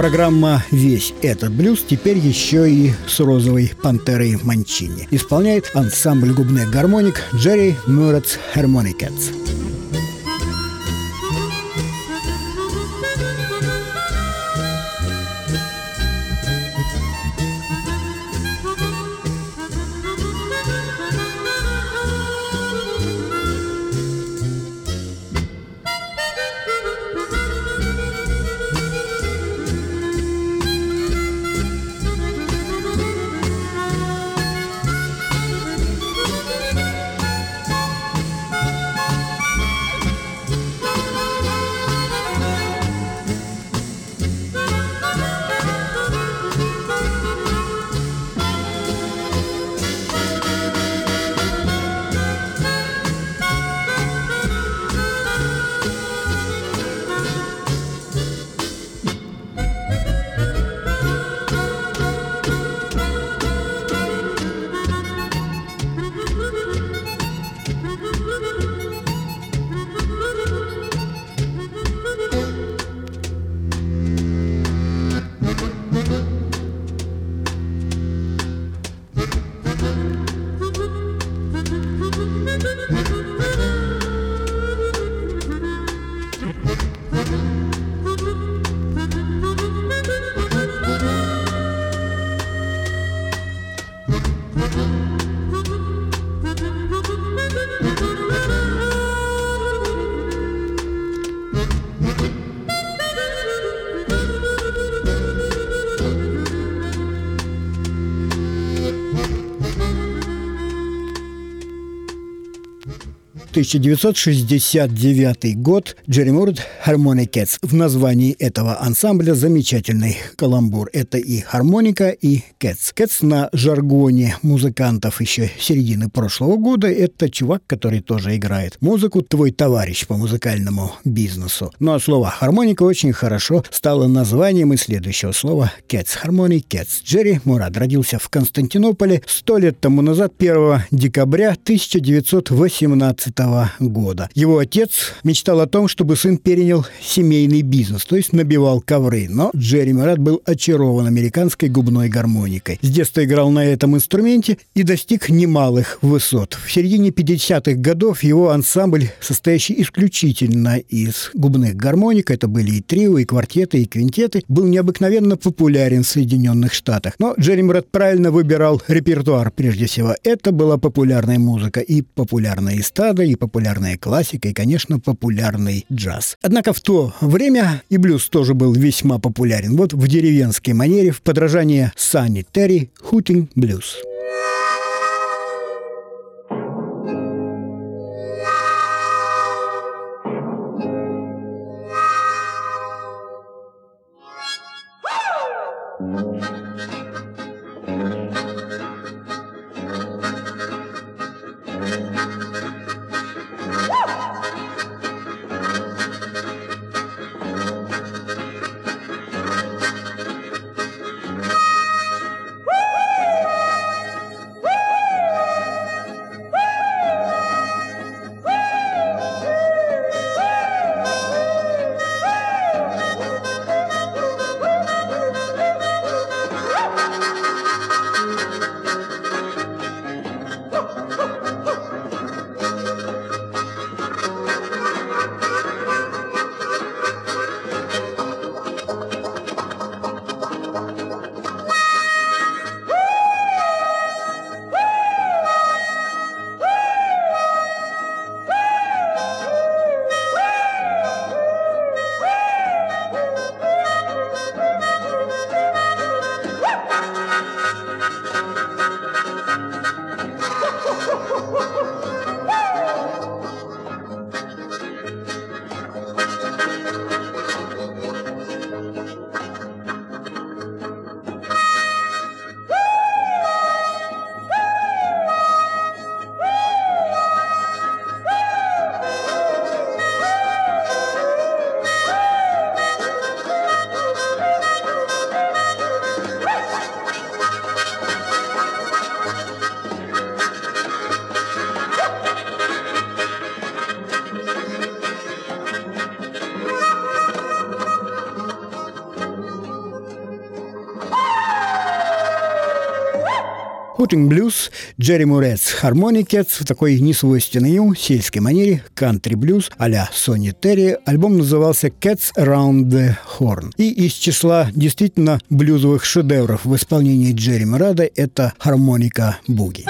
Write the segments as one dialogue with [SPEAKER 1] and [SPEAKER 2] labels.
[SPEAKER 1] Программа «Весь этот блюз» теперь еще и с розовой пантерой Манчини. Исполняет ансамбль губных гармоник Джерри Муратс Harmonicats. — 1969 год. Джерри Муратс Harmonicats. В названии этого ансамбля замечательный каламбур. Это и гармоника, и кэтс. Кэтс на жаргоне музыкантов еще середины прошлого года. Это чувак, который тоже играет музыку, твой товарищ по музыкальному бизнесу. Ну а слово гармоника очень хорошо стало названием и следующего слова кэтс. Harmonicats. Джерри Муратс родился в Константинополе 100 лет тому назад, 1 декабря 1918 года. Его отец мечтал о том, чтобы сын перенял семейный бизнес, то есть набивал ковры. Но Джерри Муратс был очарован американской губной гармоникой. С детства играл на этом инструменте и достиг немалых высот. В середине 50-х годов его ансамбль, состоящий исключительно из губных гармоник, это были и трио, и квартеты, и квинтеты, был необыкновенно популярен в Соединенных Штатах. Но Джерри Муратс правильно выбирал репертуар прежде всего. Это была популярная музыка, и популярная эстрада, и популярная классика, и, конечно, популярный джаз. Однако в то время и блюз тоже был весьма популярен. Вот в деревенской манере, в подражание Санни Терри, «Hooting Blues». Putting Blues, Джерри Муретс, Harmony Cats в такой несвойственной ему сельской манере, кантри-блюз а-ля Сонни Терри. Альбом назывался Cats Around the Horn. И из числа действительно блюзовых шедевров в исполнении Джерри Муреда это «Хармоника буги».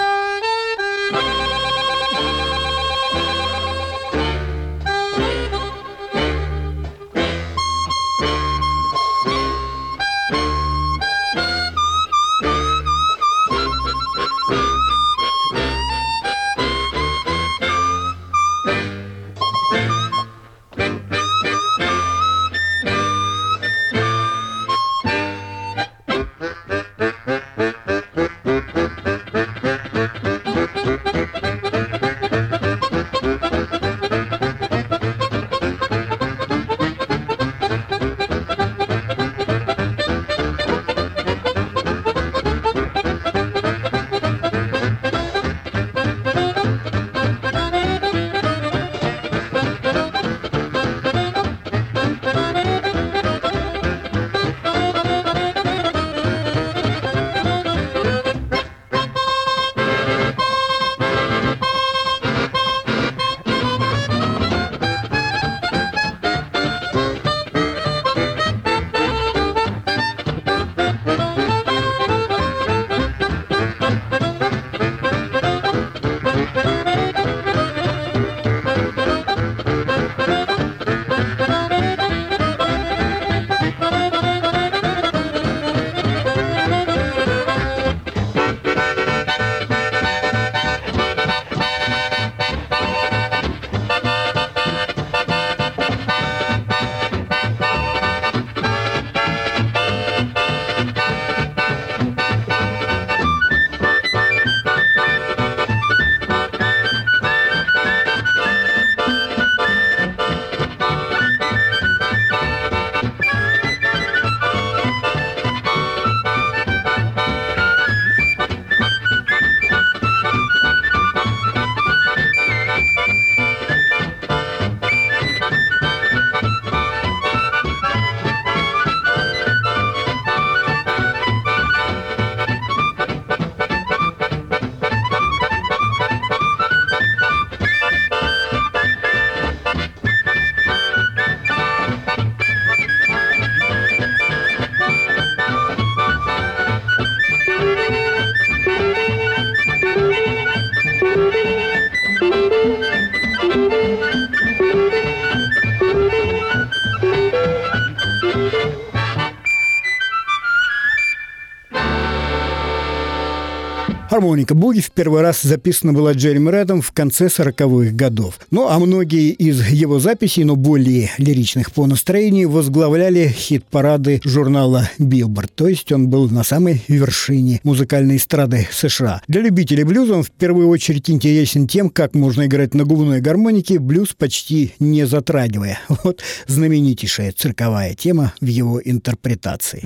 [SPEAKER 1] «Хармоника буги» в первый раз записана была Джерри Муредом в конце 40-х годов. Ну, а многие из его записей, но более лиричных по настроению, возглавляли хит-парады журнала Billboard. То есть он был на самой вершине музыкальной эстрады США. Для любителей блюза он в первую очередь интересен тем, как можно играть на губной гармонике блюз почти не затрагивая. Вот знаменитейшая цирковая тема в его интерпретации.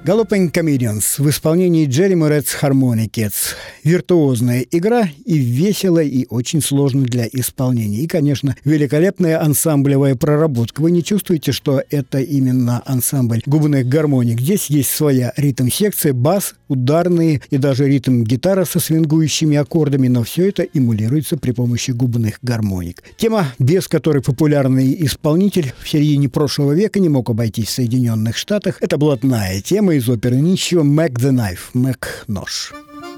[SPEAKER 1] Galloping Comedians в исполнении Джерри Моретс Harmonicats. Виртуозная игра и весело, и очень сложно для исполнения. И, конечно, великолепная ансамблевая проработка. Вы не чувствуете, что это именно ансамбль губных гармоник? Здесь есть своя ритм-секция, бас, ударные и даже ритм-гитара со свингующими аккордами, но все это эмулируется при помощи губных гармоник. Тема, без которой популярный исполнитель в середине прошлого века не мог обойтись в Соединенных Штатах, это блатная тема из оперы Нищего «Mac the Knife» – «Мэг нож».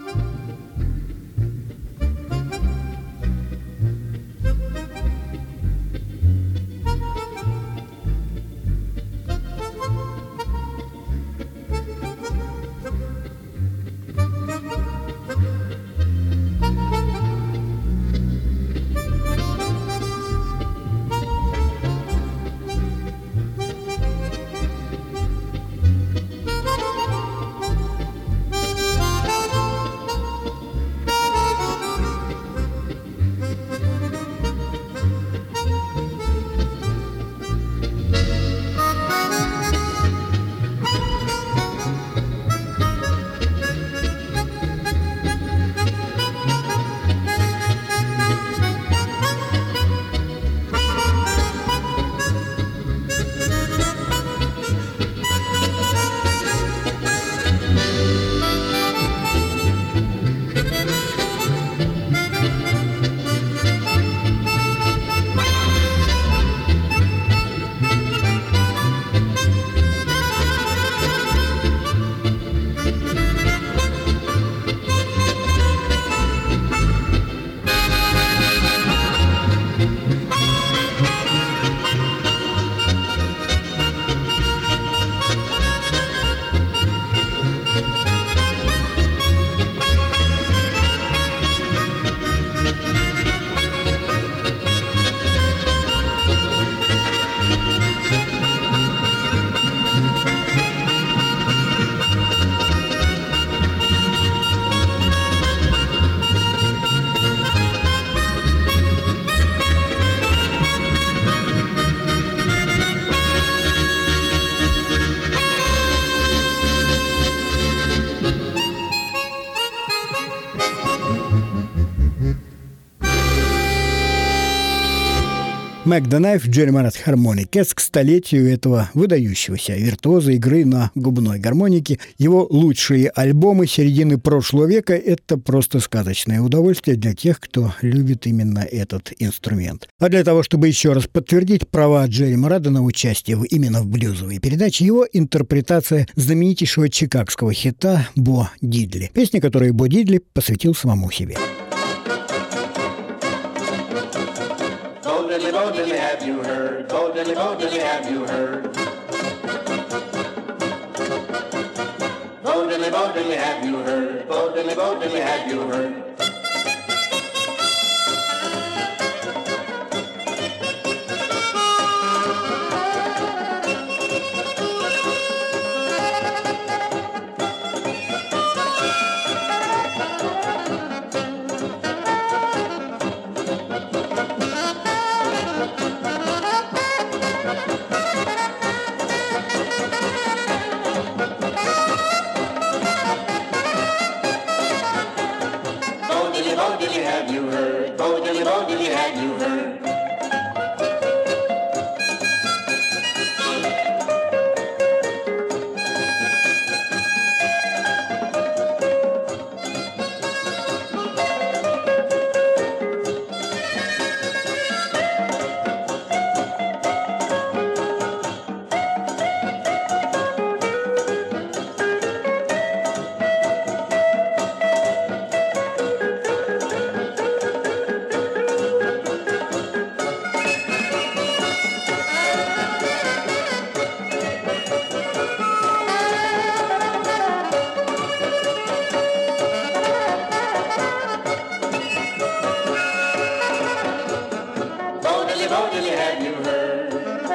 [SPEAKER 1] Mac the Knife, Джерри Моретс Harmonicats к столетию этого выдающегося виртуоза игры на губной гармонике. Его лучшие альбомы середины прошлого века – это просто сказочное удовольствие для тех, кто любит именно этот инструмент. А для того, чтобы еще раз подтвердить права Джерри Моретта на участие именно в блюзовой передаче, его интерпретация знаменитейшего чикагского хита «Бо Дидли». Песня, которую Бо Дидли посвятил самому себе.
[SPEAKER 2] Bo Diddley, have you heard? Bo Diddley, have you heard? Bo Diddley, have you heard? Bo Diddley, have you heard? Bo Diddley, have you heard? Bo Diddley, have you heard? Bo Diddley, have you heard?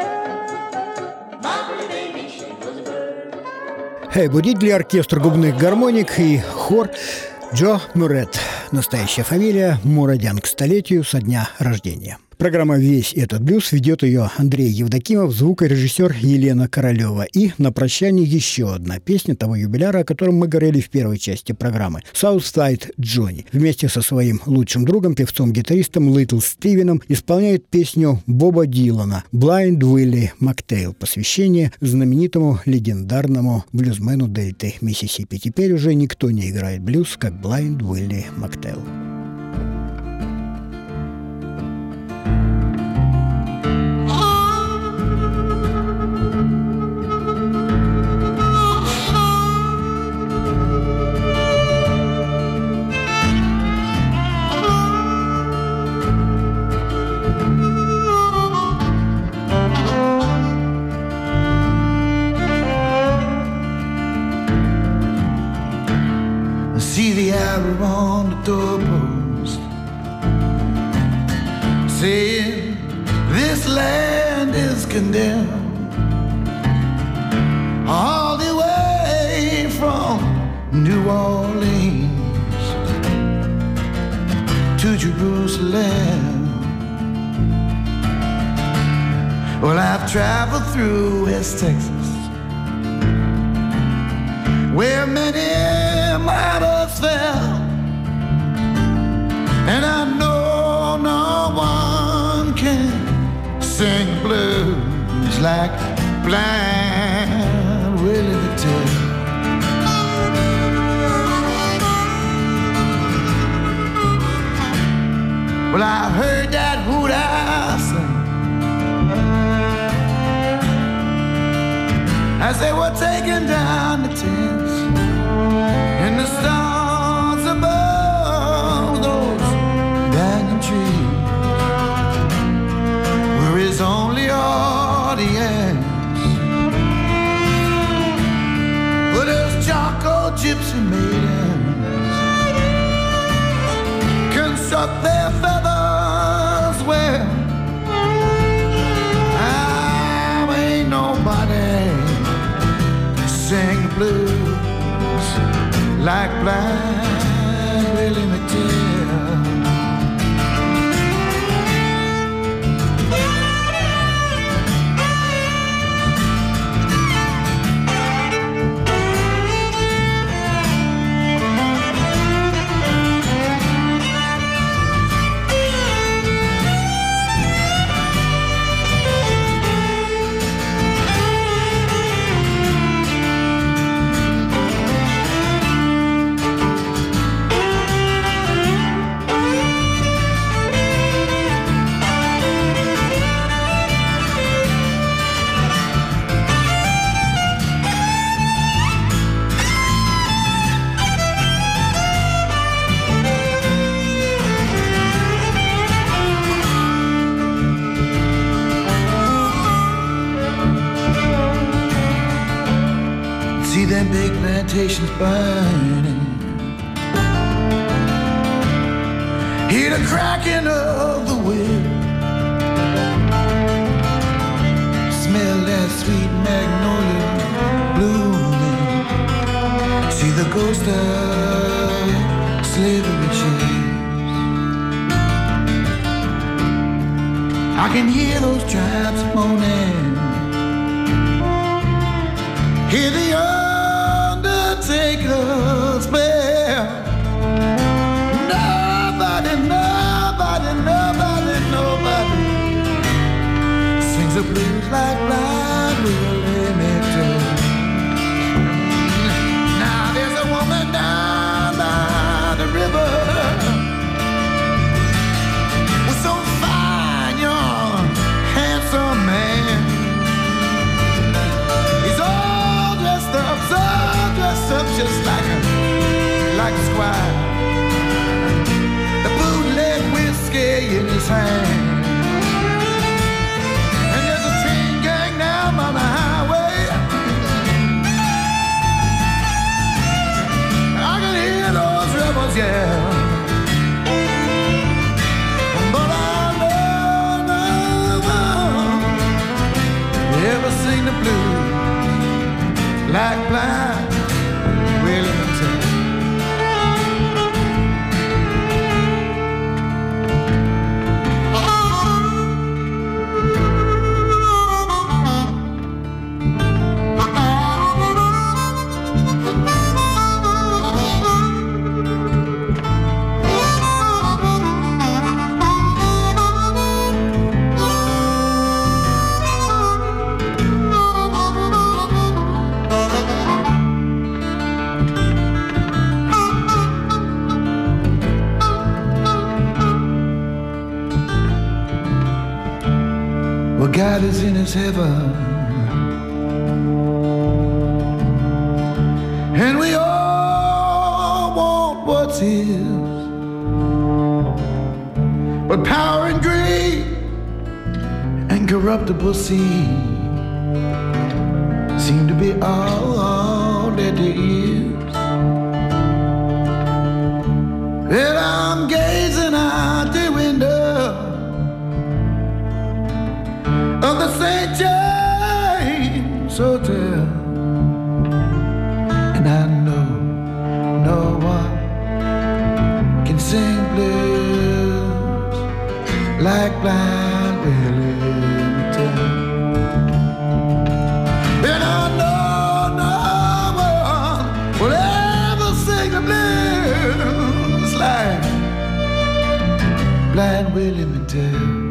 [SPEAKER 2] My pretty baby, she was a bird.
[SPEAKER 1] Бо Дидли, оркестр губных гармоник и хор Джо Моретт. Настоящая фамилия Моредян к столетию со дня рождения. Программа «Весь этот блюз» ведет ее Андрей Евдокимов, звукорежиссер Елена Королева. И на прощание еще одна песня того юбиляра, о котором мы говорили в первой части программы. Southside Johnny вместе со своим лучшим другом, певцом-гитаристом Литл Стивеном исполняет песню Боба Дилана «Blind Willie McTail», посвящение знаменитому легендарному блюзмену дельты Миссисипи. Теперь уже никто не играет блюз, как Blind Willie McTail.
[SPEAKER 3] See the arrow on the doorpost saying this land is condemned, all the way from New Orleans to Jerusalem. Well, I've traveled through West Texas, where many martyrs fell, and I know no one can sing blues like Blind Willie McTail. Well, I heard that hoot owl sing as they were taking down the tents, and the stars above those banyan trees were his only audience. But as charcoal gypsy maidens construct their feathers well, I ain't nobody sing the blues like Blind Willie McTail. See them big plantations burning, hear the cracking of the whip, smell that sweet magnolia blooming, see the ghost of slavery chips. I can hear those tribes moaning, hear the undertaker's bell. Nobody, nobody, nobody, nobody sings the blues like Blind Willie McTail. Now there's a woman down by the river with some fine, young, handsome man. Up just like a squire, the bootleg whiskey in his hand, and there's a train gang down by the highway. but God is in his heaven. And we all want what's his, but power and greed and corruptible seed seem to be all that there is. And I'm gazing out the window of the St. James Hotel, and I know no one can sing blues like Blind Willie McTell. And I know no one will ever sing the blues like Blind Willie McTell.